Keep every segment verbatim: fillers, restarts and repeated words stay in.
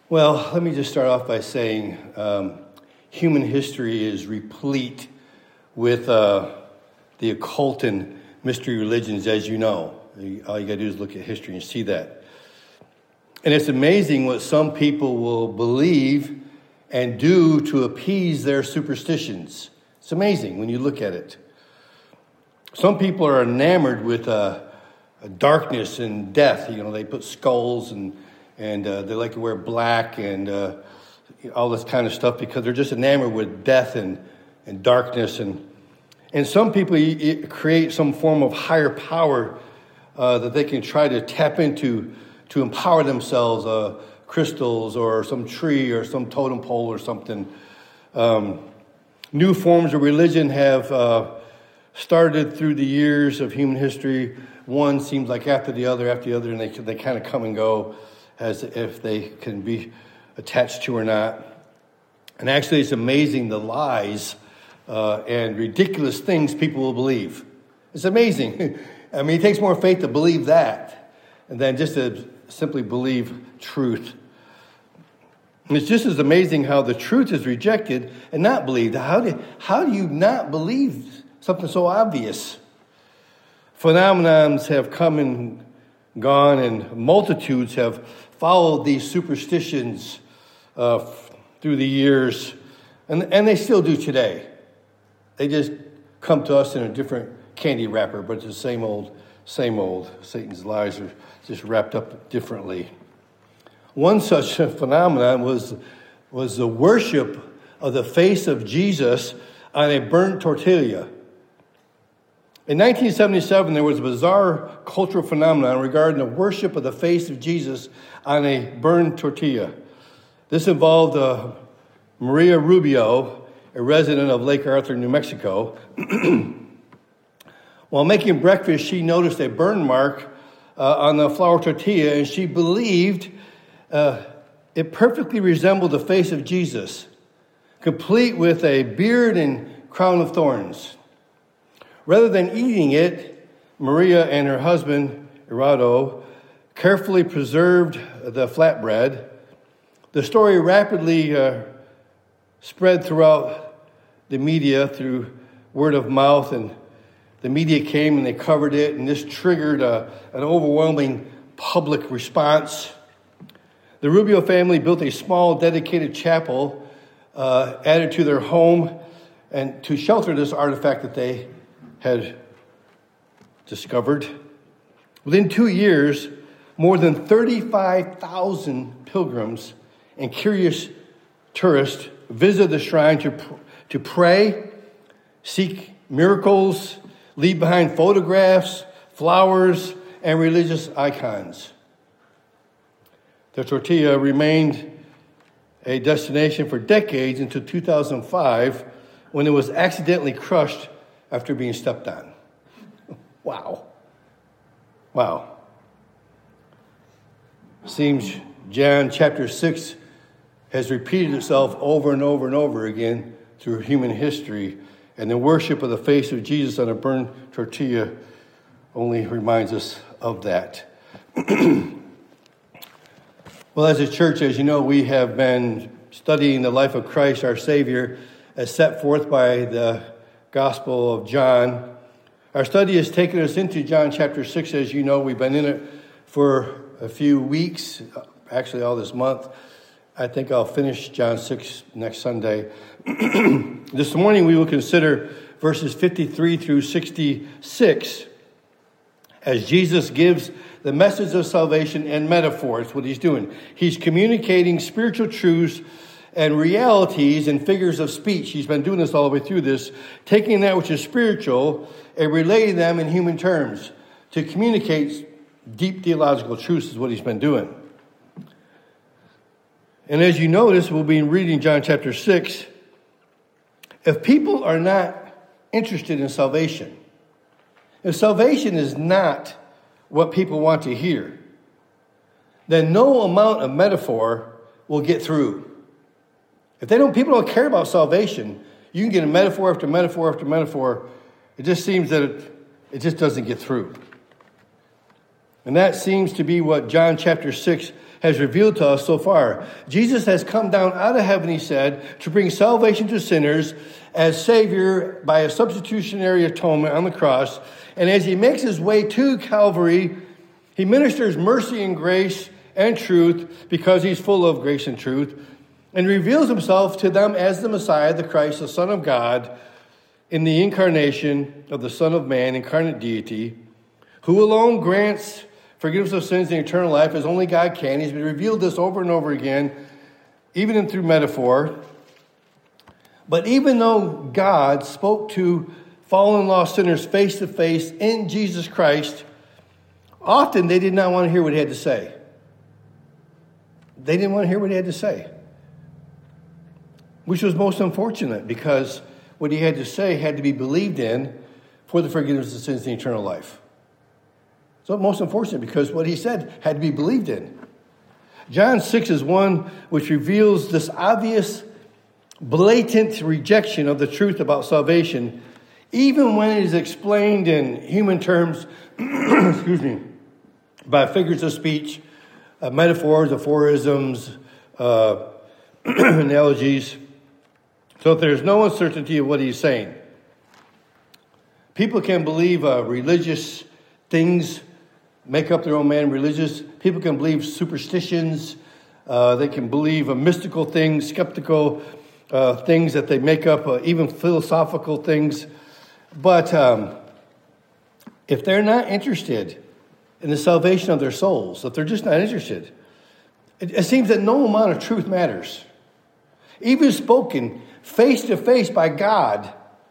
Well, let me just start off by saying um, human history is replete with uh, the occult and mystery religions, as you know. All you got to do is look at history and see that. And it's amazing what some people will believe and do to appease their superstitions. It's amazing when you look at it. Some people are enamored with uh, darkness and death. You know, they put skulls and and uh, they like to wear black and uh, all this kind of stuff because they're just enamored with death and, and darkness. And and some people create some form of higher power uh, that they can try to tap into to empower themselves, uh, crystals or some tree or some totem pole or something. Um, new forms of religion have uh, started through the years of human history. One seems like after the other, after the other, and they they kind of come and go as if they can be attached to or not. And actually, it's amazing the lies uh, and ridiculous things people will believe. It's amazing. I mean, it takes more faith to believe that than just to simply believe truth. And it's just as amazing how the truth is rejected and not believed. How do, how do you not believe something so obvious? Phenomenons have come and gone, and multitudes have followed these superstitions uh, through the years, and, and they still do today. They just come to us in a different candy wrapper, but it's the same old, same old. Satan's lies are just wrapped up differently. One such phenomenon was, was the worship of the face of Jesus on a burnt tortilla. In nineteen seventy-seven, there was a bizarre cultural phenomenon regarding the worship of the face of Jesus on a burned tortilla. This involved uh, Maria Rubio, a resident of Lake Arthur, New Mexico. While making breakfast, she noticed a burn mark uh, on the flour tortilla, and she believed uh, it perfectly resembled the face of Jesus, complete with a beard and crown of thorns. Rather than eating it, Maria and her husband, Gerardo, carefully preserved the flatbread. The story rapidly uh, spread throughout the media through word of mouth, and the media came and they covered it, and this triggered a, an overwhelming public response. The Rubio family built a small dedicated chapel uh, added to their home and to shelter this artifact that they had discovered. Within two years, more than thirty-five thousand pilgrims and curious tourists visited the shrine to, to pray, seek miracles, leave behind photographs, flowers, and religious icons. The tortilla remained a destination for decades until two thousand five, when it was accidentally crushed after being stepped on. Wow. Wow. Seems John chapter six has repeated itself over and over and over again through human history, and the worship of the face of Jesus on a burned tortilla only reminds us of that. Well, as a church, as you know, we have been studying the life of Christ, our Savior, as set forth by the Gospel of John. Our study has taken us into John chapter six. As you know, we've been in it for a few weeks, actually all this month. I think I'll finish John six next Sunday. This morning we will consider verses fifty-three through sixty-six as Jesus gives the message of salvation and metaphor. It's what he's doing. He's communicating spiritual truths and realities and figures of speech. He's been doing this all the way through this, taking that which is spiritual and relating them in human terms to communicate deep theological truths is what he's been doing. And as you notice, we'll be reading John chapter six. If people are not interested in salvation, if salvation is not what people want to hear, then no amount of metaphor will get through. If they don't, people don't care about salvation, you can get a metaphor after metaphor after metaphor. It just seems that it, it just doesn't get through. And that seems to be what John chapter six has revealed to us so far. Jesus has come down out of heaven, he said, to bring salvation to sinners as Savior by a substitutionary atonement on the cross. And as he makes his way to Calvary, he ministers mercy and grace and truth because he's full of grace and truth, and reveals himself to them as the Messiah, the Christ, the Son of God, in the incarnation of the Son of Man, incarnate deity, who alone grants forgiveness of sins and eternal life as only God can. He's been revealed this over and over again, even in through metaphor. But even though God spoke to fallen lost sinners face to face in Jesus Christ, often they did not want to hear what he had to say. They didn't want to hear what he had to say, which was most unfortunate because what he had to say had to be believed in for the forgiveness of sins and eternal life. So most unfortunate because what he said had to be believed in. John six is one which reveals this obvious, blatant rejection of the truth about salvation, even when it is explained in human terms, excuse me, by figures of speech, uh, metaphors, aphorisms, uh, analogies. So if there's no uncertainty of what he's saying, people can believe uh, religious things, make up their own man religious. People can believe superstitions. Uh, they can believe uh, mystical things, skeptical uh, things that they make up, uh, even philosophical things. But um, if they're not interested in the salvation of their souls, if they're just not interested, it, it seems that no amount of truth matters. Even spoken face to face by God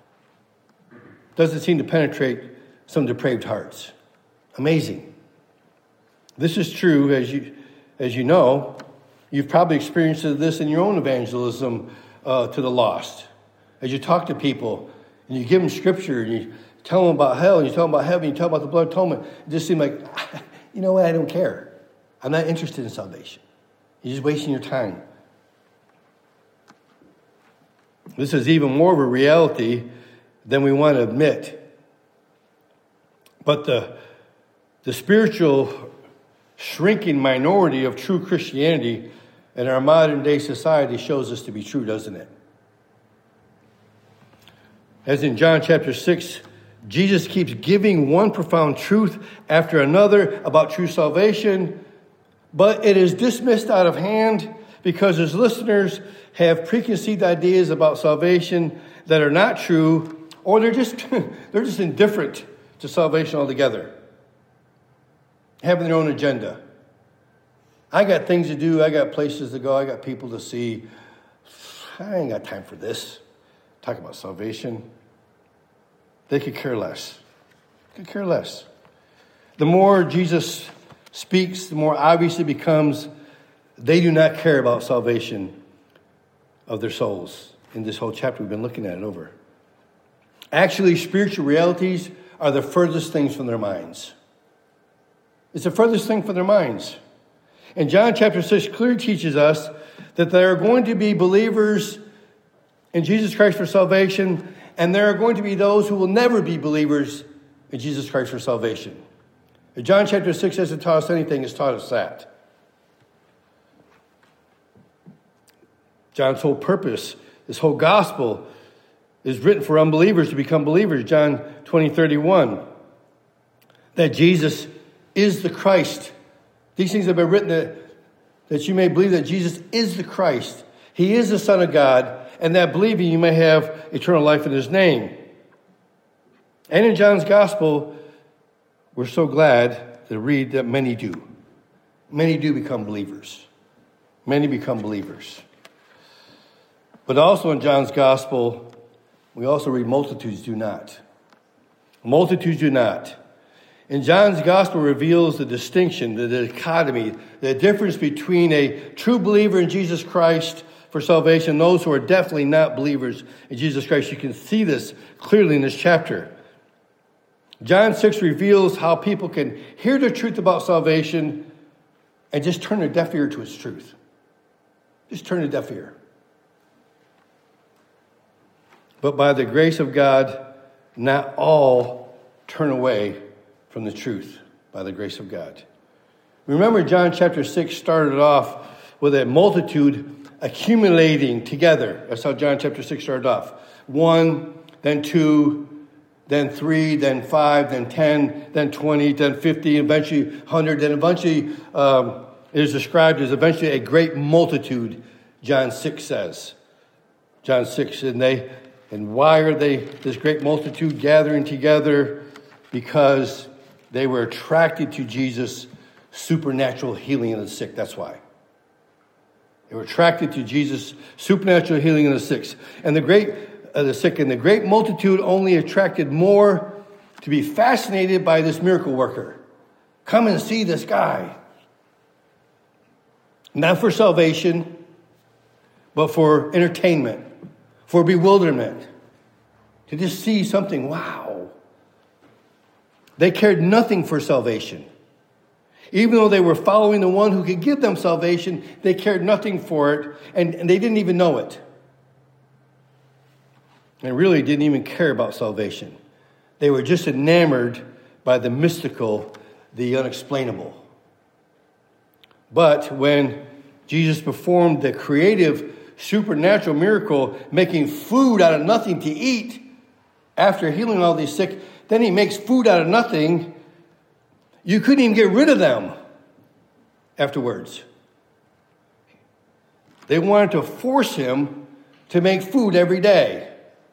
doesn't seem to penetrate some depraved hearts. Amazing. This is true, as you as you know. You've probably experienced this in your own evangelism uh, to the lost. As you talk to people and you give them scripture and you tell them about hell and you tell them about heaven, you tell them about the blood atonement, it just seems like, you know what, I don't care. I'm not interested in salvation. You're just wasting your time. This is even more of a reality than we want to admit. But the, the spiritual shrinking minority of true Christianity in our modern day society shows us to be true, doesn't it? As in John chapter six, Jesus keeps giving one profound truth after another about true salvation, but it is dismissed out of hand because his listeners have preconceived ideas about salvation that are not true, or they're just they're just indifferent to salvation altogether, having their own agenda. I got things to do. I got places to go. I got people to see. I ain't got time for this. Talk about salvation. They could care less. Could care less. The more Jesus speaks, the more obvious it becomes they do not care about salvation of their souls. In this whole chapter, we've been looking at it over. Actually, spiritual realities are the furthest things from their minds. It's the furthest thing from their minds. And John chapter six clearly teaches us that there are going to be believers in Jesus Christ for salvation, and there are going to be those who will never be believers in Jesus Christ for salvation. If John chapter six hasn't taught us anything, it's taught us that. John's whole purpose, this whole gospel, is written for unbelievers to become believers. John twenty, thirty-one. That Jesus is the Christ. These things have been written that, that you may believe that Jesus is the Christ. He is the Son of God, and that believing you may have eternal life in his name. And in John's gospel, we're so glad to read that many do. Many do become believers. Many become believers. But also in John's gospel, we also read multitudes do not. Multitudes do not. And John's gospel reveals the distinction, the dichotomy, the difference between a true believer in Jesus Christ for salvation and those who are definitely not believers in Jesus Christ. You can see this clearly in this chapter. John six reveals how people can hear the truth about salvation and just turn a deaf ear to its truth. Just turn a deaf ear. But by the grace of God, not all turn away from the truth by the grace of God. Remember, John chapter six started off with a multitude accumulating together. That's how John chapter six started off. One, then two, then three, then five, then ten, then twenty, then fifty, eventually one hundred, then eventually um, it is described as eventually a great multitude, John six says. John six, and they, and why are they, this great multitude gathering together? Because they were attracted to Jesus' supernatural healing of the sick. That's why. They were attracted to Jesus' supernatural healing of the sick. And the great, uh, the sick, and the great multitude only attracted more to be fascinated by this miracle worker. Come and see this guy. Not for salvation, but for entertainment, for bewilderment. To just see something, wow. They cared nothing for salvation. Even though they were following the one who could give them salvation, they cared nothing for it, and, and they didn't even know it. They really didn't even care about salvation. They were just enamored by the mystical, the unexplainable. But when Jesus performed the creative, supernatural miracle, making food out of nothing to eat, after healing all these sick, then he makes food out of nothing. You couldn't even get rid of them afterwards. They wanted to force him to make food every day.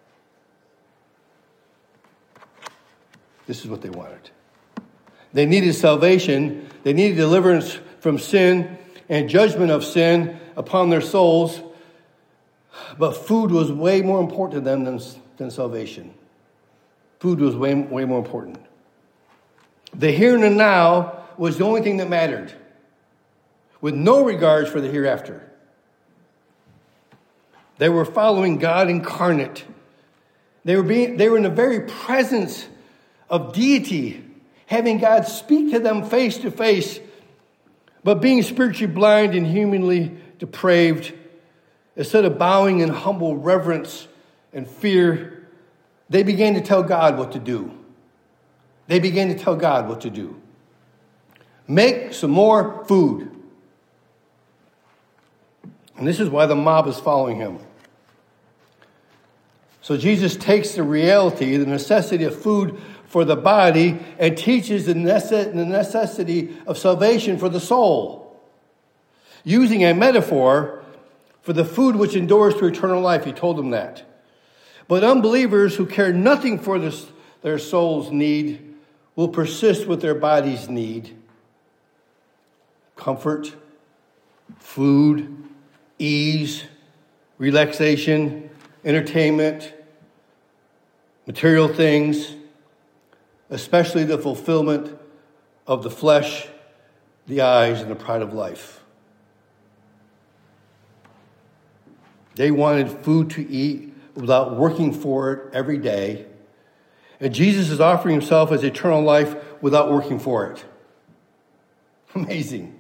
This is what they wanted. They needed salvation. They needed deliverance from sin and judgment of sin upon their souls. But food was way more important to them than, than salvation. Food was way, way more important. The here and the now was the only thing that mattered, with no regards for the hereafter. They were following God incarnate. They were being, they were in the very presence of deity, having God speak to them face to face, but being spiritually blind and humanly depraved. Instead of bowing in humble reverence and fear, they began to tell God what to do. They began to tell God what to do. Make some more food. And this is why the mob is following him. So Jesus takes the reality, the necessity of food for the body, and teaches the necessity of salvation for the soul. Using a metaphor for the food which endures to eternal life. He told them that. But unbelievers who care nothing for this, their soul's need will persist with their body's need. Comfort, food, ease, relaxation, entertainment, material things, especially the fulfillment of the flesh, the eyes, and the pride of life. They wanted food to eat without working for it every day. And Jesus is offering himself as eternal life without working for it. Amazing.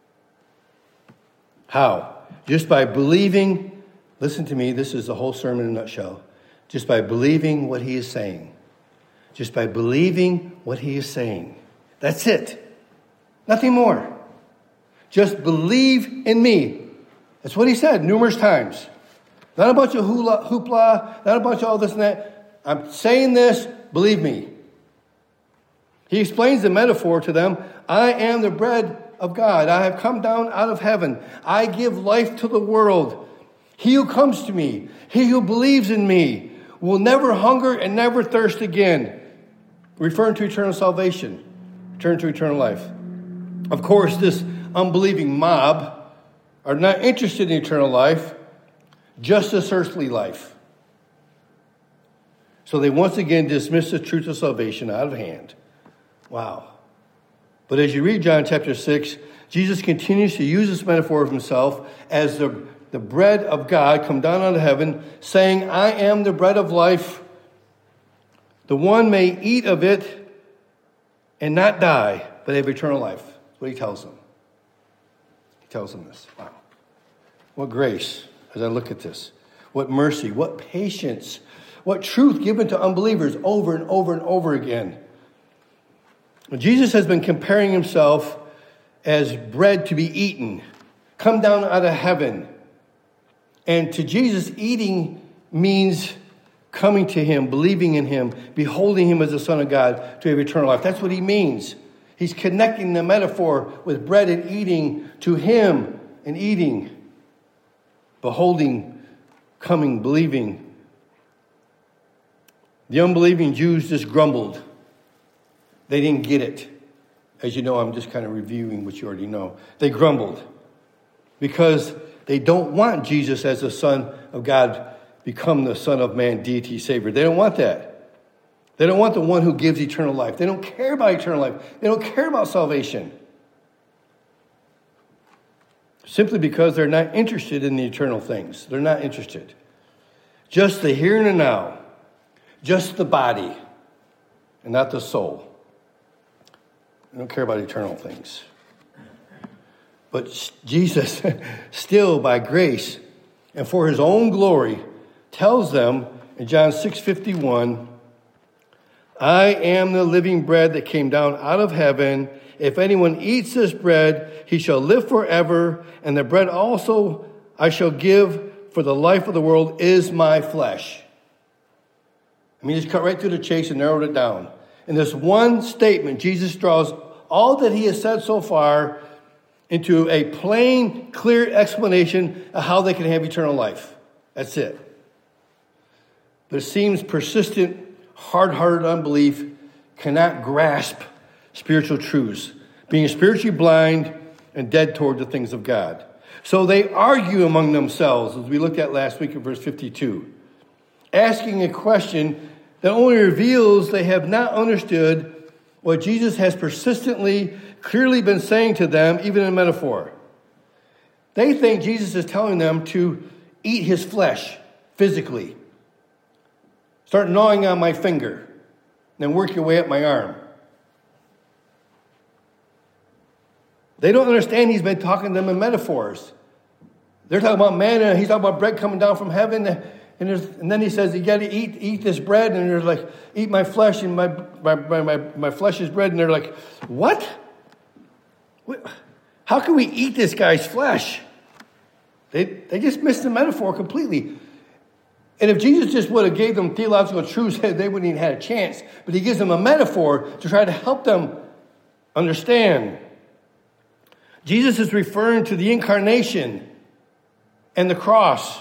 How? Just by believing, listen to me, this is the whole sermon in a nutshell. Just by believing what he is saying. Just by believing what he is saying. That's it. Nothing more. Just believe in me. That's what he said numerous times. Not a bunch of hula, hoopla, not a bunch of all this and that. I'm saying this, believe me. He explains the metaphor to them. I am the bread of God. I have come down out of heaven. I give life to the world. He who comes to me, he who believes in me, will never hunger and never thirst again. Referring to eternal salvation. Return to eternal life. Of course, this unbelieving mob are not interested in eternal life, just this earthly life. So they once again dismiss the truth of salvation out of hand. Wow. But as you read John chapter six, Jesus continues to use this metaphor of himself as the, the bread of God come down out of heaven, saying, I am the bread of life. The one may eat of it and not die, but have eternal life. That's what he tells them. He tells them this. Wow. What grace as I look at this. What mercy, what patience, what truth given to unbelievers over and over and over again. Jesus has been comparing himself as bread to be eaten, come down out of heaven. And to Jesus, eating means coming to him, believing in him, beholding him as the Son of God to have eternal life. That's what he means. He's connecting the metaphor with bread and eating to him and eating, beholding, coming, believing. The unbelieving Jews just grumbled. They didn't get it. As you know, I'm just kind of reviewing what you already know. They grumbled because they don't want Jesus as the Son of God, become the Son of Man, deity, Savior. They don't want that. They don't want the one who gives eternal life. They don't care about eternal life. They don't care about salvation. Simply because they're not interested in the eternal things. They're not interested. Just the here and the now. Just the body and not the soul. They don't care about eternal things. But Jesus, still by grace and for his own glory, tells them in John six fifty-one, I am the living bread that came down out of heaven. If anyone eats this bread, he shall live forever. And the bread also I shall give for the life of the world is my flesh. I mean, just cut right through the chase and narrowed it down. In this one statement, Jesus draws all that he has said so far into a plain, clear explanation of how they can have eternal life. That's it. But it seems persistent, hard-hearted unbelief cannot grasp spiritual truths, being spiritually blind and dead toward the things of God. So they argue among themselves, as we looked at last week in verse fifty-two, asking a question that only reveals they have not understood what Jesus has persistently, clearly been saying to them, even in metaphor. They think Jesus is telling them to eat his flesh physically. Start gnawing on my finger, then work your way up my arm. They don't understand he's been talking to them in metaphors. They're talking about manna, he's talking about bread coming down from heaven. And, and then he says, you got to eat eat this bread. And they're like, eat my flesh, and my, my, my, my, my flesh is bread. And they're like, what? How can we eat this guy's flesh? They, they just missed the metaphor completely. And if Jesus just would have gave them theological truths, they wouldn't even had a chance. But he gives them a metaphor to try to help them understand. Jesus is referring to the incarnation and the cross.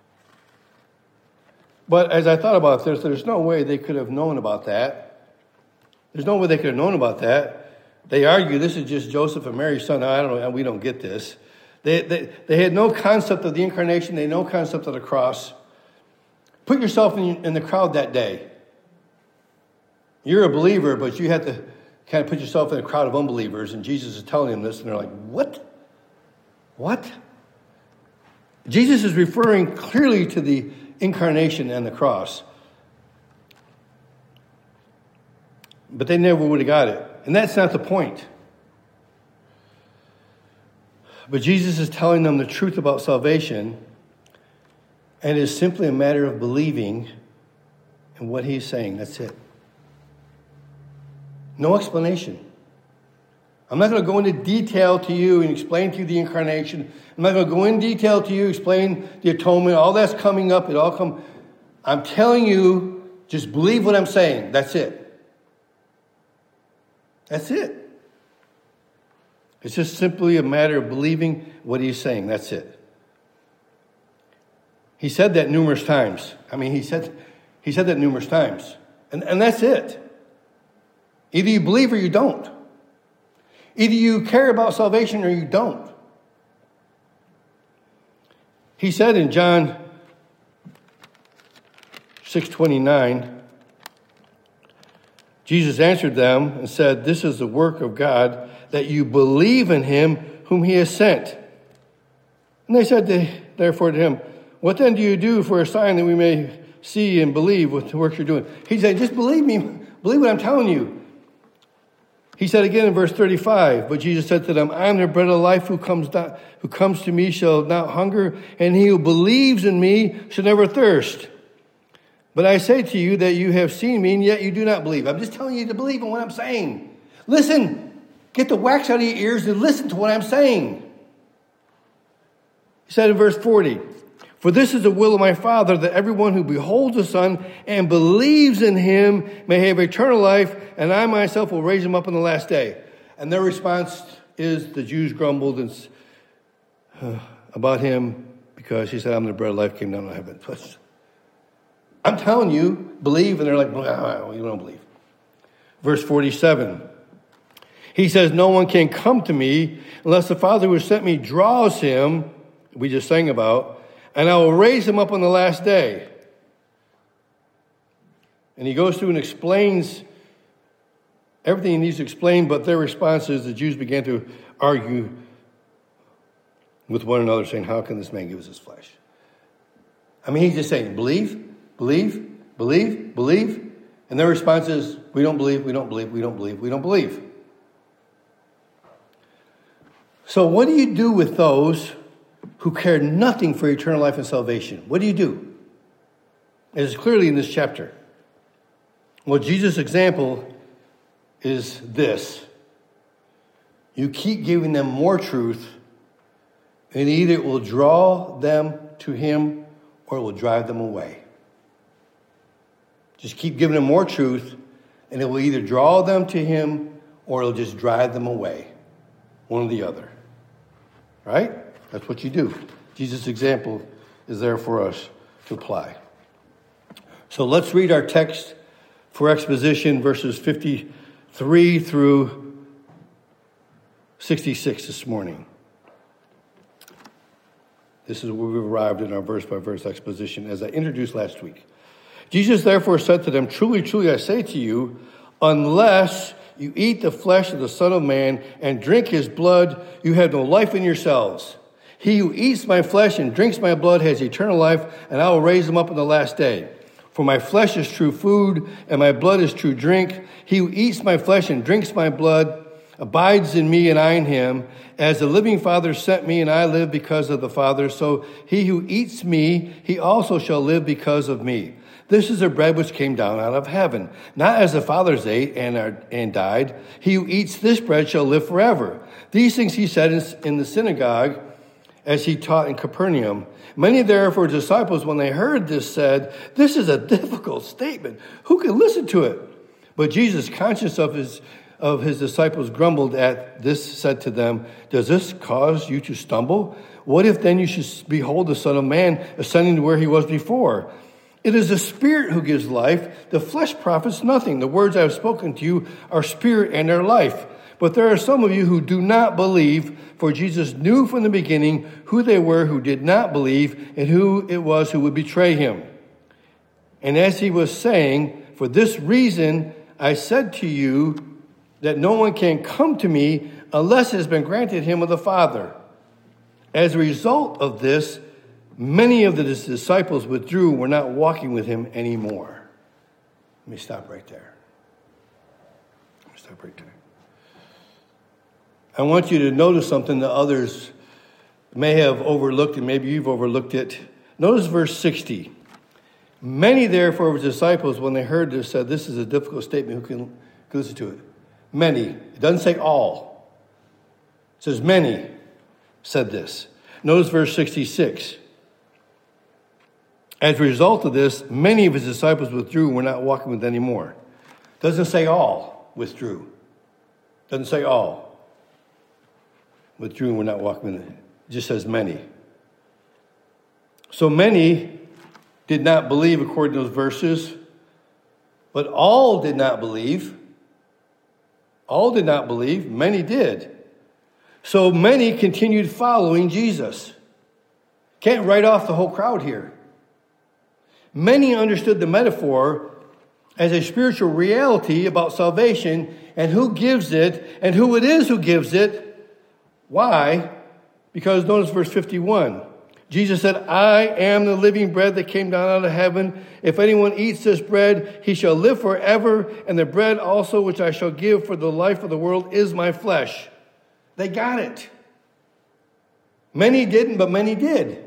But as I thought about this, there's no way they could have known about that. There's no way they could have known about that. They argue this is just Joseph and Mary's son. I don't know. We don't get this. They, they, they had no concept of the incarnation. They had no concept of the cross. Put yourself in, in the crowd that day. You're a believer, but you have to kind of put yourself in a crowd of unbelievers. And Jesus is telling them this, and they're like, what? What? Jesus is referring clearly to the incarnation and the cross. But they never would have got it. And that's not the point. But Jesus is telling them the truth about salvation, and it is simply a matter of believing in what he's saying. That's it. No explanation. I'm not going to go into detail to you and explain to you the incarnation. I'm not going to go in detail to you, explain the atonement. All that's coming up. It all come. I'm telling you, just believe what I'm saying. That's it. That's it. It's just simply a matter of believing what he's saying. That's it. He said that numerous times. I mean, he said he said that numerous times. And, and that's it. Either you believe or you don't. Either you care about salvation or you don't. He said in John six twenty-nine, Jesus answered them and said, this is the work of God, that you believe in him whom he has sent. And they said to, therefore to him, what then do you do for a sign that we may see and believe with the work you're doing? He said, just believe me. Believe what I'm telling you. He said again in verse thirty-five, but Jesus said to them, I am the bread of life. Who comes not, who comes to me shall not hunger, and he who believes in me shall never thirst. But I say to you that you have seen me, and yet you do not believe. I'm just telling you to believe in what I'm saying. Listen. Get the wax out of your ears and listen to what I'm saying. He said in verse forty, for this is the will of my Father, that everyone who beholds the Son and believes in him may have eternal life, and I myself will raise him up on the last day. And their response is the Jews grumbled and, uh, about him because he said, I'm the bread of life, came down from heaven. I'm telling you, believe. And they're like, no, you don't believe. Verse forty-seven. He says, no one can come to me unless the Father who sent me draws him, we just sang about, and I will raise him up on the last day. And he goes through and explains everything he needs to explain, but their response is the Jews began to argue with one another, saying, how can this man give us his flesh? I mean, he's just saying, believe, believe, believe, believe. And their response is, we don't believe, we don't believe, we don't believe, we don't believe. So what do you do with those who care nothing for eternal life and salvation? What do you do? It is clearly in this chapter. Well, Jesus' example is this. You keep giving them more truth, and either it will draw them to him or it will drive them away. Just keep giving them more truth, and it will either draw them to him or it'll just drive them away. One or the other. Right? That's what you do. Jesus' example is there for us to apply. So let's read our text for exposition, verses fifty-three through sixty-six this morning. This is where we've arrived in our verse-by-verse exposition, as I introduced last week. Jesus therefore said to them, truly, truly, I say to you, unless you eat the flesh of the Son of Man and drink his blood, you have no life in yourselves. He who eats my flesh and drinks my blood has eternal life, and I will raise him up on the last day. For my flesh is true food, and my blood is true drink. He who eats my flesh and drinks my blood abides in me, and I in him. As the living Father sent me, and I live because of the Father, so he who eats me, he also shall live because of me. This is the bread which came down out of heaven, not as the fathers ate and are, and died. He who eats this bread shall live forever. These things he said in, in the synagogue as he taught in Capernaum. Many therefore disciples, when they heard this, said, this is a difficult statement. Who can listen to it? But Jesus, conscious of his of his disciples, grumbled at this, said to them, does this cause you to stumble? What if then you should behold the Son of Man ascending to where he was before? It is the Spirit who gives life. The flesh profits nothing. The words I have spoken to you are spirit and are life. But there are some of you who do not believe, for Jesus knew from the beginning who they were who did not believe and who it was who would betray him. And as he was saying, for this reason I said to you that no one can come to me unless it has been granted him of the Father. As a result of this, many of the disciples withdrew and were not walking with him anymore. Let me stop right there. Let me stop right there. I want you to notice something that others may have overlooked, and maybe you've overlooked it. Notice verse sixty. Many, therefore, of his disciples, when they heard this, said, this is a difficult statement. Who can listen to it? Many. It doesn't say all. It says many said this. Notice verse sixty-six. As a result of this, many of his disciples withdrew and were not walking with anymore. Doesn't say all withdrew. Doesn't say all withdrew and were not walking with it. It just says many. So many did not believe according to those verses, but all did not believe. All did not believe. Many did. So many continued following Jesus. Can't write off the whole crowd here. Many understood the metaphor as a spiritual reality about salvation and who gives it and who it is who gives it. Why? Because notice verse fifty-one. Jesus said, I am the living bread that came down out of heaven. If anyone eats this bread, he shall live forever. And the bread also which I shall give for the life of the world is my flesh. They got it. Many didn't, but many did.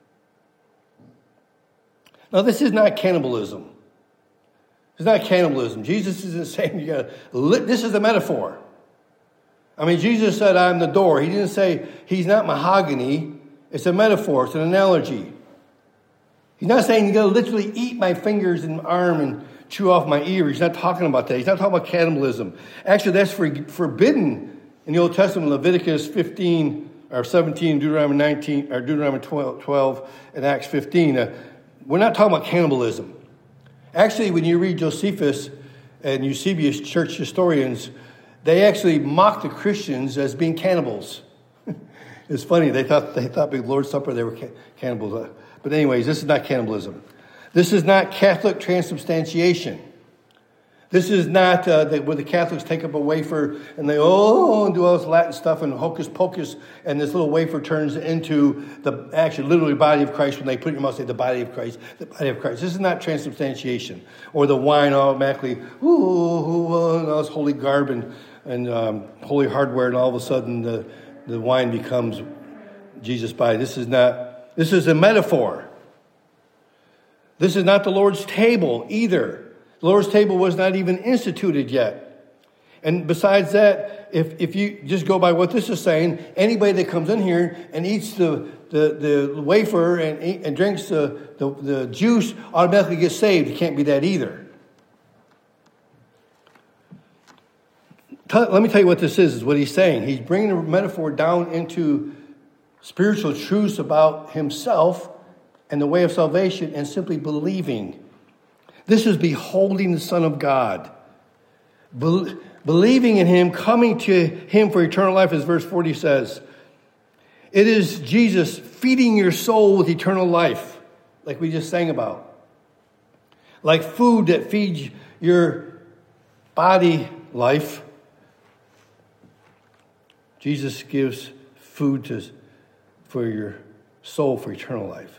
Now, this is not cannibalism. It's not cannibalism. Jesus isn't saying you got to. This is a metaphor. I mean, Jesus said, I'm the door. He didn't say he's not mahogany. It's a metaphor. It's an analogy. He's not saying you're going to literally eat my fingers and arm and chew off my ear. He's not talking about that. He's not talking about cannibalism. Actually, that's for, forbidden in the Old Testament, Leviticus fifteen or seventeen, Deuteronomy nineteen, or Deuteronomy twelve, twelve and Acts fifteen. Uh, we're not talking about cannibalism. Actually, when you read Josephus and Eusebius, church historians, they actually mocked the Christians as being cannibals. It's funny. They thought they thought big Lord's Supper they were cannibals. But anyways, this is not cannibalism. This is not Catholic transubstantiation. This is not uh, the, where the Catholics take up a wafer and they oh and do all this Latin stuff and hocus pocus, and this little wafer turns into the actual literally body of Christ when they put it in your mouth, say the body of Christ, the body of Christ. This is not transubstantiation, or the wine automatically ooh, ooh, ooh and all this holy garb and, and um, holy hardware, and all of a sudden the the wine becomes Jesus' body. This is not. This is a metaphor. This is not the Lord's table either. The Lord's table was not even instituted yet. And besides that, if, if you just go by what this is saying, anybody that comes in here and eats the, the, the wafer and, eat, and drinks the, the, the juice automatically gets saved. It can't be that either. Tell, let me tell you what this is, is what he's saying. He's bringing the metaphor down into spiritual truths about himself and the way of salvation and simply believing. This is beholding the Son of God. Be- believing in him, coming to him for eternal life, as verse forty says. It is Jesus feeding your soul with eternal life, like we just sang about. Like food that feeds your body life. Jesus gives food to, for your soul for eternal life.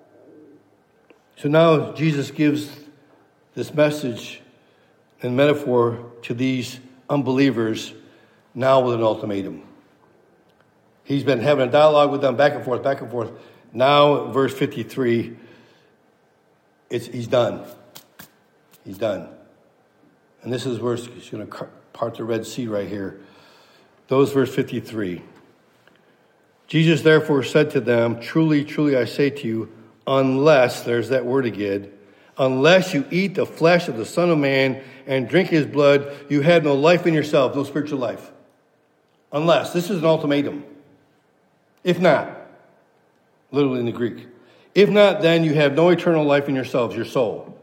So now Jesus gives this message and metaphor to these unbelievers now with an ultimatum. He's been having a dialogue with them back and forth, back and forth. Now, verse fifty-three, it's, he's done. He's done. And this is where he's going to part the Red Sea right here. Those verse fifty-three. Jesus therefore said to them, truly, truly, I say to you, unless, there's that word again, unless you eat the flesh of the Son of Man and drink his blood, you have no life in yourself, no spiritual life. Unless. This is an ultimatum. If not, literally in the Greek. If not, then you have no eternal life in yourselves, your soul.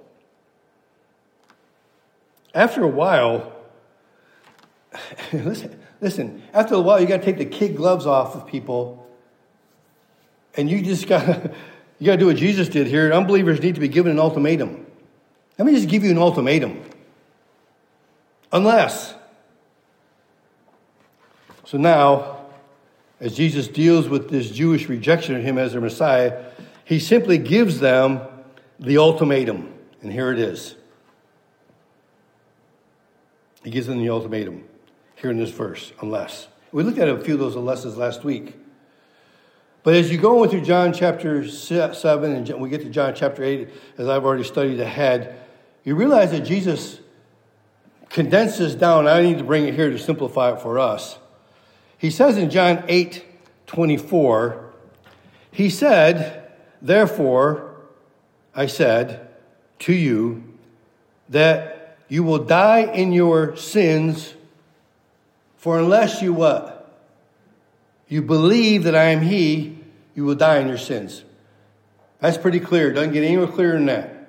After a while, listen, listen, after a while you got to take the kid gloves off of people, and you just got to... You got to do what Jesus did here. Unbelievers need to be given an ultimatum. Let me just give you an ultimatum. Unless. So now, as Jesus deals with this Jewish rejection of him as their Messiah, he simply gives them the ultimatum. And here it is. He gives them the ultimatum here in this verse. Unless. We looked at a few of those unlesses last week. But as you go through John chapter seven, and we get to John chapter eight, as I've already studied ahead, you realize that Jesus condenses down. I need to bring it here to simplify it for us. He says in John eight twenty-four, he said, therefore, I said to you that you will die in your sins, for unless you what? You believe that I am he, you will die in your sins. That's pretty clear. Doesn't get any more clearer than that.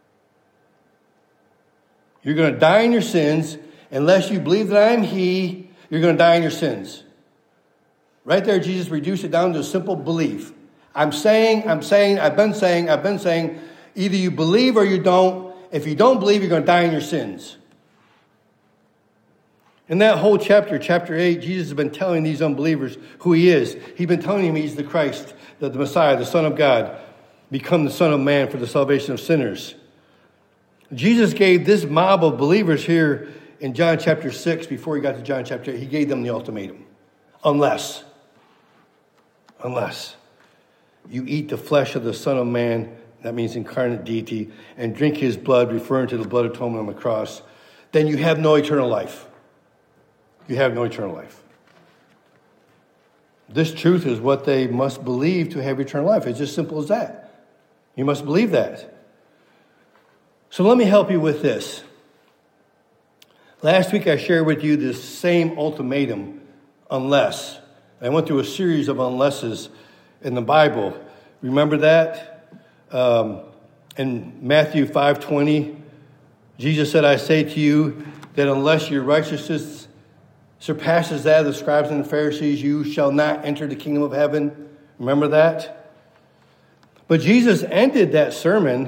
You're going to die in your sins. Unless you believe that I am he, you're going to die in your sins. Right there, Jesus reduced it down to a simple belief. I'm saying, I'm saying, I've been saying, I've been saying, either you believe or you don't. If you don't believe, you're going to die in your sins. In that whole chapter, chapter eight, Jesus has been telling these unbelievers who he is. He's been telling them he's the Christ, the, the Messiah, the Son of God, become the Son of Man for the salvation of sinners. Jesus gave this mob of believers here in John chapter six, before he got to John chapter eight, he gave them the ultimatum. Unless, unless you eat the flesh of the Son of Man, that means incarnate deity, and drink his blood, referring to the blood atonement on the cross, then you have no eternal life. You have no eternal life. This truth is what they must believe to have eternal life. It's just simple as that. You must believe that. So let me help you with this. Last week I shared with you this same ultimatum, unless. I went through a series of unlesses in the Bible. Remember that? Um, in Matthew five twenty, Jesus said, I say to you that unless your righteousness surpasses that of the scribes and the Pharisees, you shall not enter the kingdom of heaven. Remember that? But Jesus ended that sermon.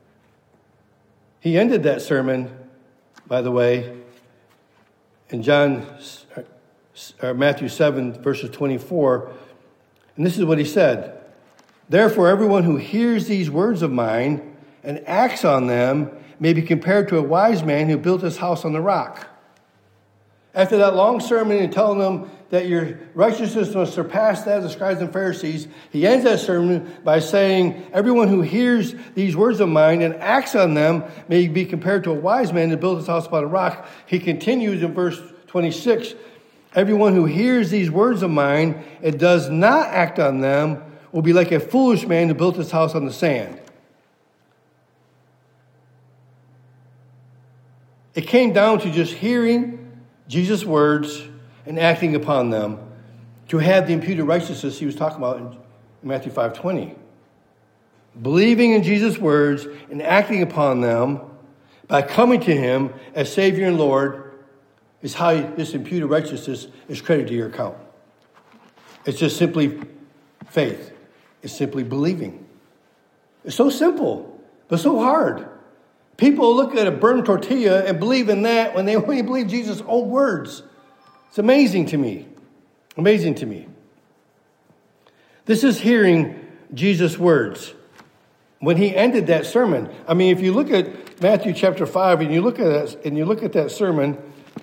He ended that sermon, by the way, in John, or Matthew seven, verses twenty-four. And this is what he said. Therefore, everyone who hears these words of mine and acts on them may be compared to a wise man who built his house on the rock. After that long sermon and telling them that your righteousness must surpass that of the scribes and Pharisees, he ends that sermon by saying, everyone who hears these words of mine and acts on them may be compared to a wise man who built his house upon a rock. He continues in verse twenty-six, everyone who hears these words of mine and does not act on them will be like a foolish man who built his house on the sand. It came down to just hearing Jesus' words and acting upon them to have the imputed righteousness he was talking about in Matthew five twenty. Believing in Jesus' words and acting upon them by coming to him as Savior and Lord is how this imputed righteousness is credited to your account. It's just simply faith. It's simply believing. It's so simple, but so hard. People look at a burned tortilla and believe in that when they only believe Jesus' own words. It's amazing to me. Amazing to me. This is hearing Jesus' words. When he ended that sermon, I mean, if you look at Matthew chapter five and you look at that, and you look at that sermon,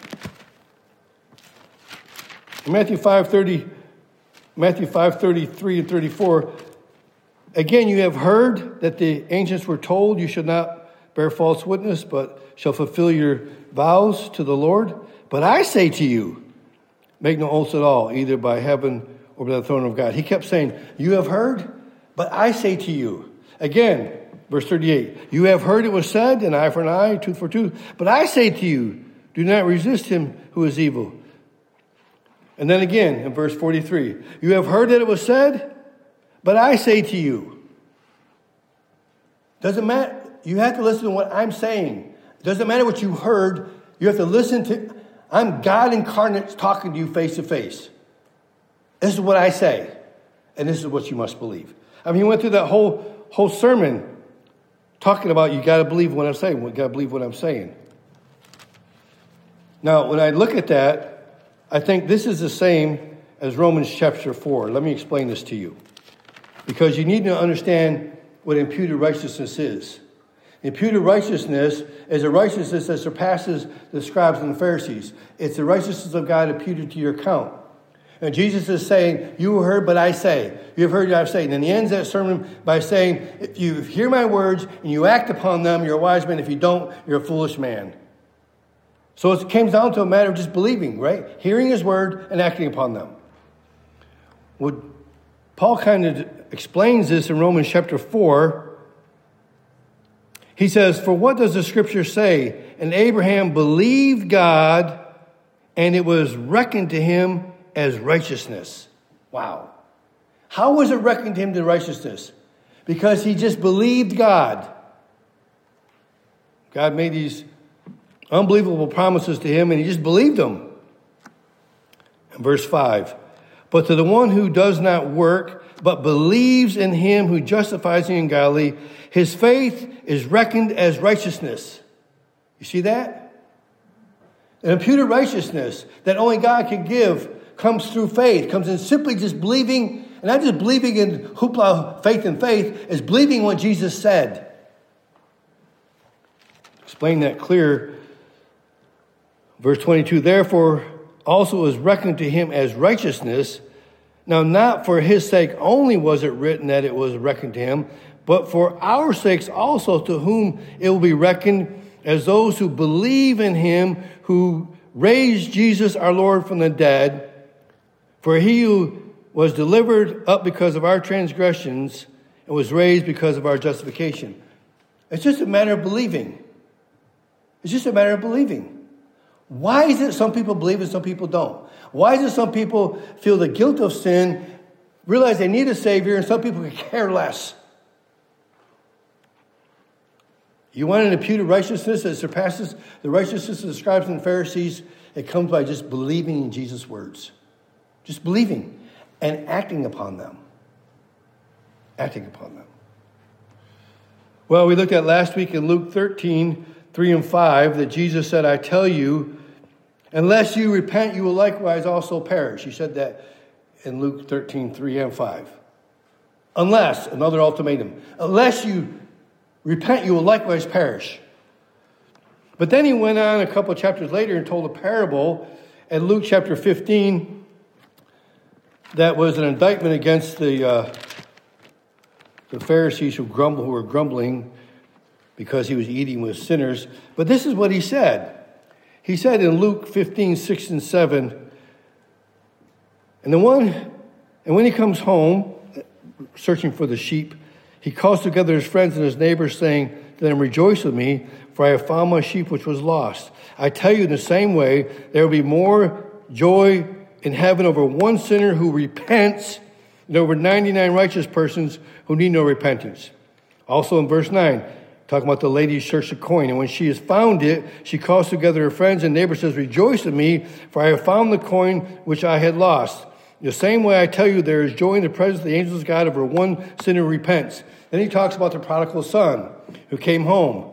Matthew five thirty, Matthew five thirty-three and thirty-four. Again, you have heard that the ancients were told, you should not bear false witness, but shall fulfill your vows to the Lord. But I say to you, make no oaths at all, either by heaven or by the throne of God. He kept saying, you have heard, but I say to you. Again, verse thirty-eight, you have heard it was said, an eye for an eye, tooth for tooth. But I say to you, do not resist him who is evil. And then again, in verse forty-three, you have heard that it was said, but I say to you. Doesn't matter. You have to listen to what I'm saying. It doesn't matter what you heard. You have to listen to, I'm God incarnate talking to you face to face. This is what I say. And this is what you must believe. I mean, he went through that whole, whole sermon talking about you got to believe what I'm saying. You got to believe what I'm saying. Now, when I look at that, I think this is the same as Romans chapter four. Let me explain this to you. Because you need to understand what imputed righteousness is. Imputed righteousness is a righteousness that surpasses the scribes and the Pharisees. It's the righteousness of God imputed to your account. And Jesus is saying, you heard, but I say. You have heard, what I say. And then he ends that sermon by saying, if you hear my words and you act upon them, you're a wise man. If you don't, you're a foolish man. So it comes down to a matter of just believing, right? Hearing his word and acting upon them. What Paul kind of explains this in Romans chapter four. He says, for what does the scripture say? And Abraham believed God, and it was reckoned to him as righteousness. Wow. How was it reckoned to him to righteousness? Because he just believed God. God made these unbelievable promises to him, and he just believed them. And verse five, but to the one who does not work, but believes in him who justifies the ungodly, his faith is reckoned as righteousness. You see that? An imputed righteousness that only God can give comes through faith, comes in simply just believing, and not just believing in hoopla, faith and faith, is believing what Jesus said. Explain that clear. Verse twenty-two, therefore also is reckoned to him as righteousness. Now, not for his sake only was it written that it was reckoned to him, but for our sakes also, to whom it will be reckoned as those who believe in him who raised Jesus our Lord from the dead. For he who was delivered up because of our transgressions and was raised because of our justification. It's just a matter of believing. It's just a matter of believing. Why is it some people believe and some people don't? Why is it some people feel the guilt of sin, realize they need a Savior, and some people could care less? You want an imputed righteousness that surpasses the righteousness of the scribes and Pharisees? It comes by just believing in Jesus' words. Just believing and acting upon them. Acting upon them. Well, we looked at last week in Luke thirteen, three and five, that Jesus said, I tell you, unless you repent, you will likewise also perish. He said that in Luke thirteen, three and five. Unless, another ultimatum, unless you repent, you will likewise perish. But then he went on a couple of chapters later and told a parable in Luke chapter fifteen that was an indictment against the uh, the Pharisees who grumble, who were grumbling because he was eating with sinners. But this is what he said. He said in Luke fifteen, six and seven, and the one, and when he comes home, searching for the sheep, he calls together his friends and his neighbors, saying to them, rejoice with me, for I have found my sheep which was lost. I tell you, in the same way, there will be more joy in heaven over one sinner who repents than over ninety-nine righteous persons who need no repentance. Also in verse nine, talking about the lady who searched a coin. And when she has found it, she calls together her friends and neighbors, says, rejoice with me, for I have found the coin which I had lost. The same way I tell you, there is joy in the presence of the angels of God over one sinner who repents. Then he talks about the prodigal son who came home.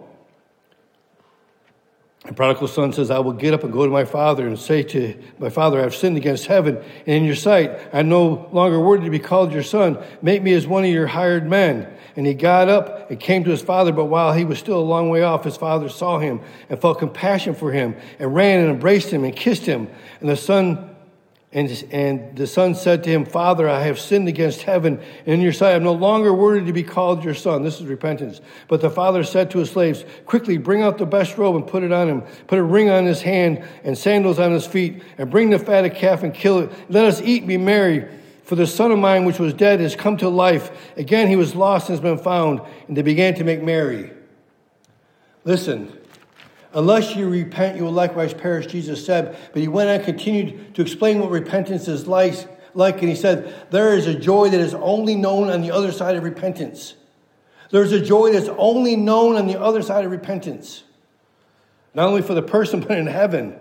The prodigal son says, I will get up and go to my father and say to my father, I have sinned against heaven and in your sight. I'm no longer worthy to be called your son. Make me as one of your hired men. And he got up and came to his father, but while he was still a long way off, his father saw him and felt compassion for him and ran and embraced him and kissed him. And the son And, and the son said to him, Father, I have sinned against heaven and in your sight. I'm no longer worthy to be called your son. This is repentance. But the father said to his slaves, quickly bring out the best robe and put it on him. Put a ring on his hand and sandals on his feet. And bring the fatted calf and kill it. Let us eat and be merry. For the son of mine which was dead has come to life. Again he was lost and has been found. And they began to make merry. Listen. Unless you repent, you will likewise perish, Jesus said. But he went on and continued to explain what repentance is like. like and he said, there is a joy that is only known on the other side of repentance. There's a joy that's only known on the other side of repentance. Not only for the person, but in heaven.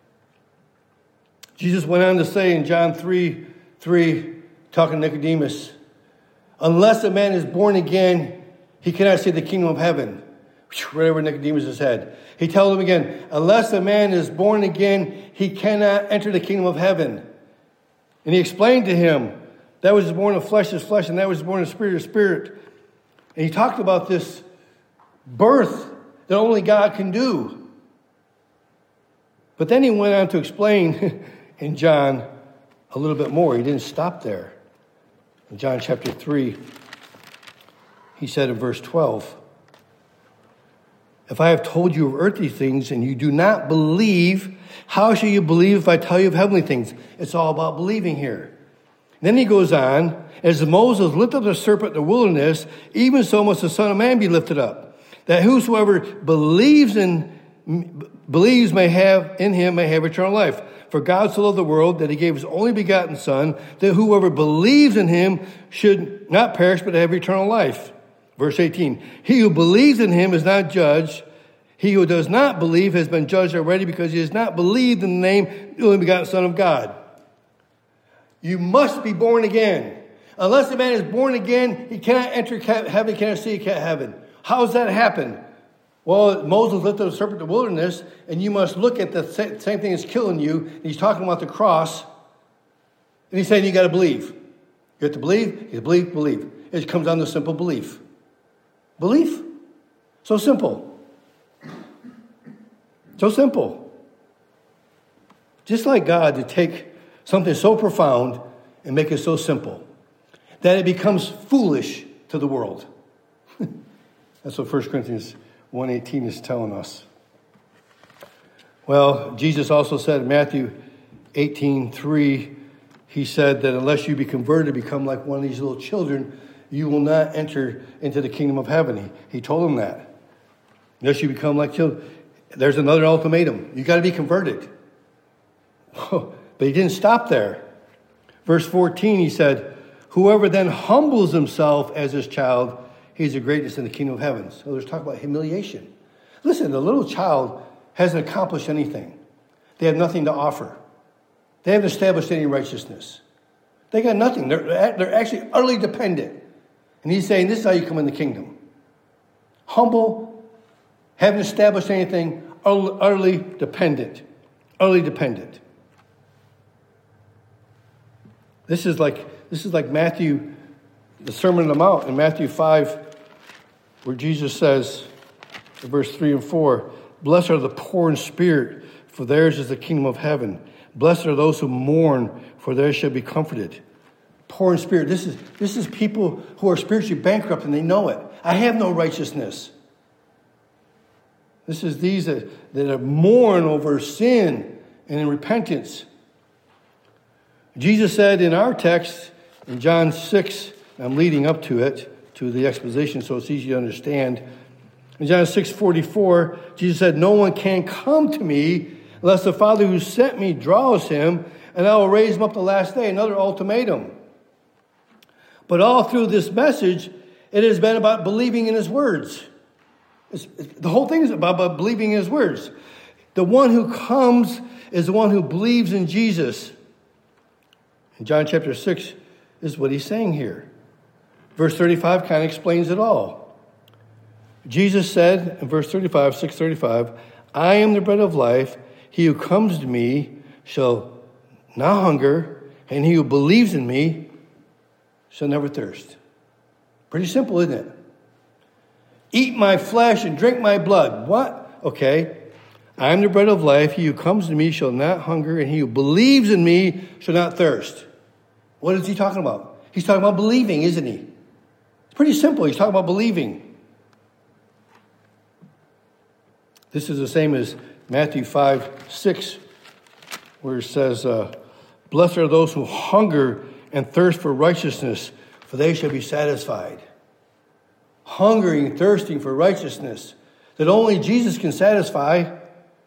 Jesus went on to say in John three, three, talking to Nicodemus, unless a man is born again, he cannot see the kingdom of heaven. Right over Nicodemus' head. He told him again, unless a man is born again, he cannot enter the kingdom of heaven. And he explained to him, that which is born of flesh is flesh, and that which is born of spirit is spirit. And he talked about this birth that only God can do. But then he went on to explain in John a little bit more. He didn't stop there. In John chapter three, he said in verse twelve, if I have told you of earthly things and you do not believe, how shall you believe if I tell you of heavenly things? It's all about believing here. Then he goes on, as Moses lifted up the serpent in the wilderness, even so must the Son of Man be lifted up, that whosoever believes in believes may have in him may have eternal life. For God so loved the world that he gave his only begotten Son, that whoever believes in him should not perish but have eternal life. Verse eighteen, he who believes in him is not judged. He who does not believe has been judged already because he has not believed in the name of the only begotten Son of God. You must be born again. Unless a man is born again, he cannot enter heaven, he cannot see heaven. How does that happen? Well, Moses lifted up the serpent in the wilderness, and you must look at the same thing that's killing you. And he's talking about the cross. And he's saying you got to believe. You have to believe, you have to believe, believe. It comes down to simple belief. Belief. So simple. So simple. Just like God to take something so profound and make it so simple that it becomes foolish to the world. That's what First Corinthians one eighteen is telling us. Well, Jesus also said in Matthew eighteen three, he said that unless you be converted, become like one of these little children, you will not enter into the kingdom of heaven. He, he told them that. Unless you become like children. There's another ultimatum. You got to be converted. But he didn't stop there. Verse fourteen, he said, whoever then humbles himself as his child, he's the greatest in the kingdom of heaven. So there's talk about humiliation. Listen, the little child hasn't accomplished anything. They have nothing to offer. They haven't established any righteousness. They got nothing. They're, they're actually utterly dependent. And he's saying, this is how you come in the kingdom. Humble, haven't established anything, utterly dependent. Utterly dependent. This is like this is like Matthew, the Sermon on the Mount in Matthew five, where Jesus says, in verse three and four, blessed are the poor in spirit, for theirs is the kingdom of heaven. Blessed are those who mourn, for they shall be comforted. Poor in spirit. This is this is people who are spiritually bankrupt and they know it. I have no righteousness. This is these that, that mourn over sin and in repentance. Jesus said in our text, in John six, I'm leading up to it, to the exposition, so it's easy to understand. In John six forty-four, Jesus said, no one can come to me unless the Father who sent me draws him, and I will raise him up the last day. Another ultimatum. But all through this message, it has been about believing in his words. It's, the whole thing is about, about believing in his words. The one who comes is the one who believes in Jesus. In John chapter six, this is what he's saying here. Verse thirty-five kind of explains it all. Jesus said in verse thirty-five, six thirty-five, I am the bread of life. He who comes to me shall not hunger, and he who believes in me shall never thirst. Pretty simple, isn't it? Eat my flesh and drink my blood. What? Okay. I am the bread of life. He who comes to me shall not hunger, and he who believes in me shall not thirst. What is he talking about? He's talking about believing, isn't he? It's pretty simple. He's talking about believing. This is the same as Matthew five, six, where it says, uh, blessed are those who hunger and thirst for righteousness, for they shall be satisfied. Hungering and thirsting for righteousness that only Jesus can satisfy.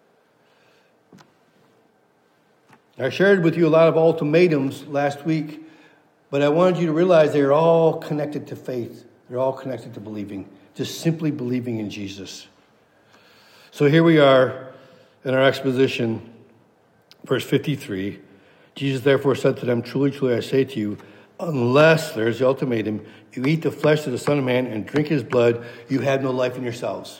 I shared with you a lot of ultimatums last week, but I wanted you to realize they're all connected to faith. They're all connected to believing, just simply believing in Jesus. So here we are in our exposition, verse fifty-three. Jesus therefore said to them, truly, truly, I say to you, unless, there's the ultimatum, you eat the flesh of the Son of Man and drink his blood, you have no life in yourselves.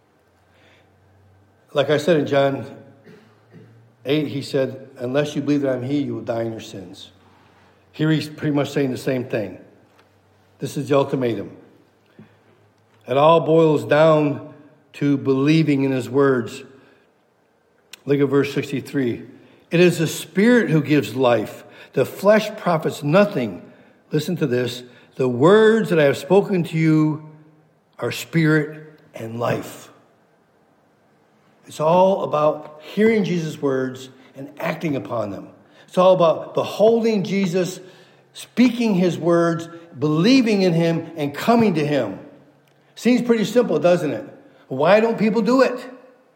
Like I said in John eight, he said, unless you believe that I'm he, you will die in your sins. Here he's pretty much saying the same thing. This is the ultimatum. It all boils down to believing in his words. Look at verse sixty-three. It is the Spirit who gives life. The flesh profits nothing. Listen to this. The words that I have spoken to you are spirit and life. It's all about hearing Jesus' words and acting upon them. It's all about beholding Jesus, speaking his words, believing in him, and coming to him. Seems pretty simple, doesn't it? Why don't people do it?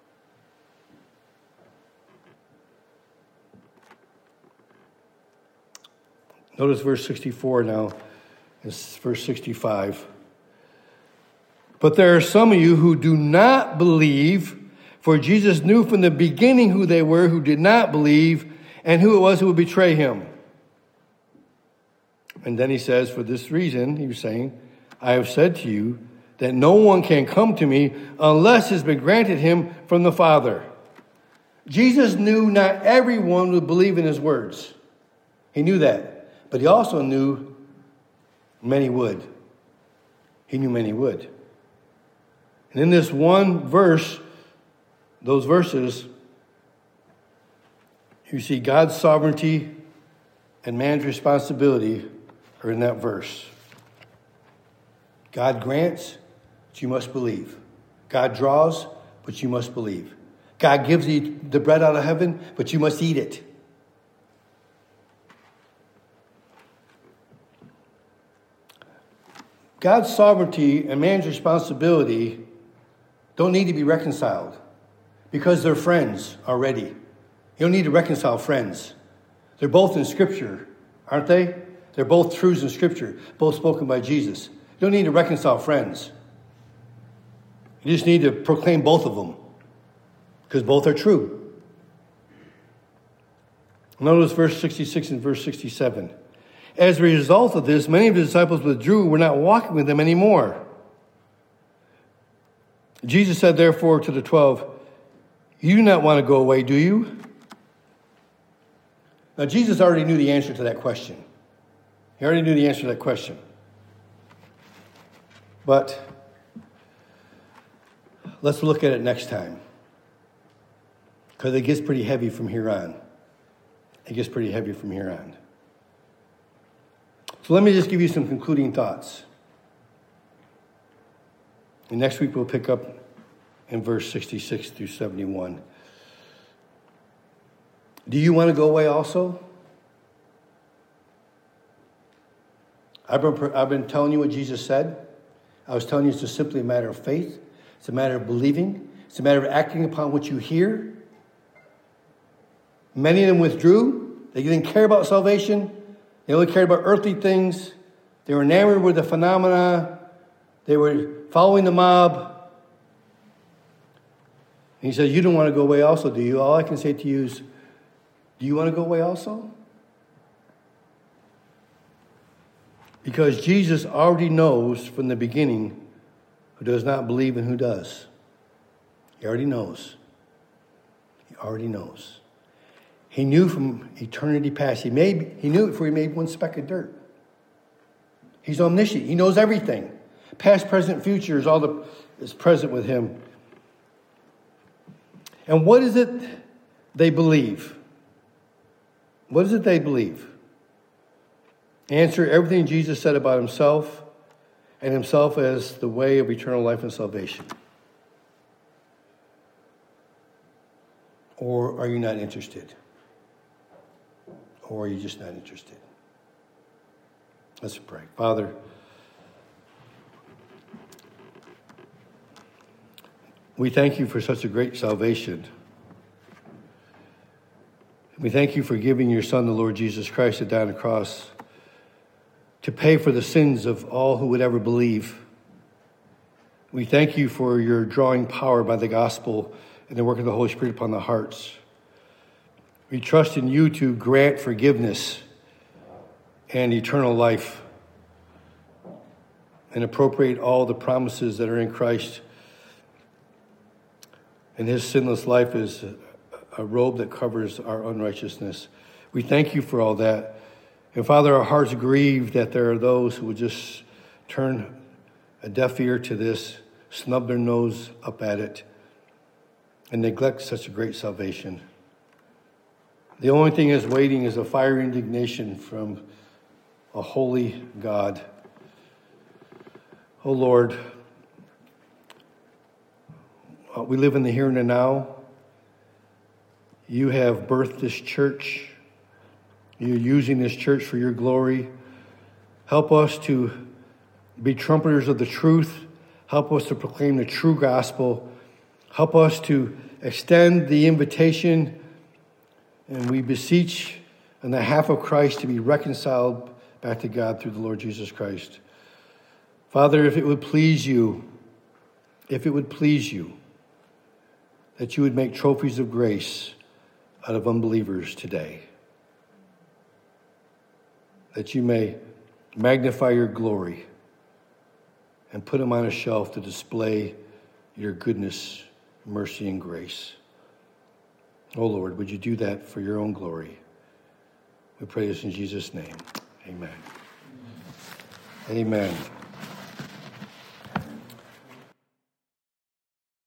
Notice verse sixty-four now. It's verse sixty-five. But there are some of you who do not believe, for Jesus knew from the beginning who they were who did not believe and who it was who would betray him. And then he says, for this reason, he was saying, I have said to you that no one can come to me unless it has been granted him from the Father. Jesus knew not everyone would believe in his words. He knew that. But he also knew many would. He knew many would. And in this one verse, those verses, you see God's sovereignty and man's responsibility are in that verse. God grants, but you must believe. God draws, but you must believe. God gives you the bread out of heaven, but you must eat it. God's sovereignty and man's responsibility don't need to be reconciled because they're friends already. You don't need to reconcile friends. They're both in Scripture, aren't they? They're both truths in Scripture, both spoken by Jesus. You don't need to reconcile friends. You just need to proclaim both of them because both are true. Notice verse sixty-six and verse sixty-seven. As a result of this, many of the disciples withdrew and were not walking with them anymore. Jesus said, therefore, to the twelve, you do not want to go away, do you? Now, Jesus already knew the answer to that question. He already knew the answer to that question. But let's look at it next time. Because it gets pretty heavy from here on. It gets pretty heavy from here on. So let me just give you some concluding thoughts. And next week we'll pick up in verse sixty-six through seventy-one. Do you want to go away also? I've been, I've been telling you what Jesus said. I was telling you it's just simply a matter of faith. It's a matter of believing. It's a matter of acting upon what you hear. Many of them withdrew. They didn't care about salvation. They only cared about earthly things. They were enamored with the phenomena. They were following the mob. And he says, you don't want to go away also, do you? All I can say to you is, do you want to go away also? Because Jesus already knows from the beginning who does not believe and who does. He already knows. He already knows. He knew from eternity past. He made, he knew it before he made one speck of dirt. He's omniscient. He knows everything. Past, present, future is all that is present with him. And what is it they believe? What is it they believe? Answer, everything Jesus said about himself and himself as the way of eternal life and salvation. Or are you not interested? Or are you just not interested? Let's pray. Father, we thank you for such a great salvation. We thank you for giving your Son, the Lord Jesus Christ, to die on the cross to pay for the sins of all who would ever believe. We thank you for your drawing power by the gospel and the work of the Holy Spirit upon the hearts. We trust in you to grant forgiveness and eternal life and appropriate all the promises that are in Christ. And his sinless life is a robe that covers our unrighteousness. We thank you for all that. And Father, our hearts grieve that there are those who would just turn a deaf ear to this, snub their nose up at it, and neglect such a great salvation. The only thing is waiting is a fiery indignation from a holy God. Oh Lord, we live in the here and the now. You have birthed this church. You're using this church for your glory. Help us to be trumpeters of the truth. Help us to proclaim the true gospel. Help us to extend the invitation. And we beseech on the behalf of Christ to be reconciled back to God through the Lord Jesus Christ. Father, if it would please you, if it would please you, that you would make trophies of grace out of unbelievers today. That you may magnify your glory and put them on a shelf to display your goodness, mercy, and grace. Oh Lord, would you do that for your own glory? We pray this in Jesus' name. Amen. Amen.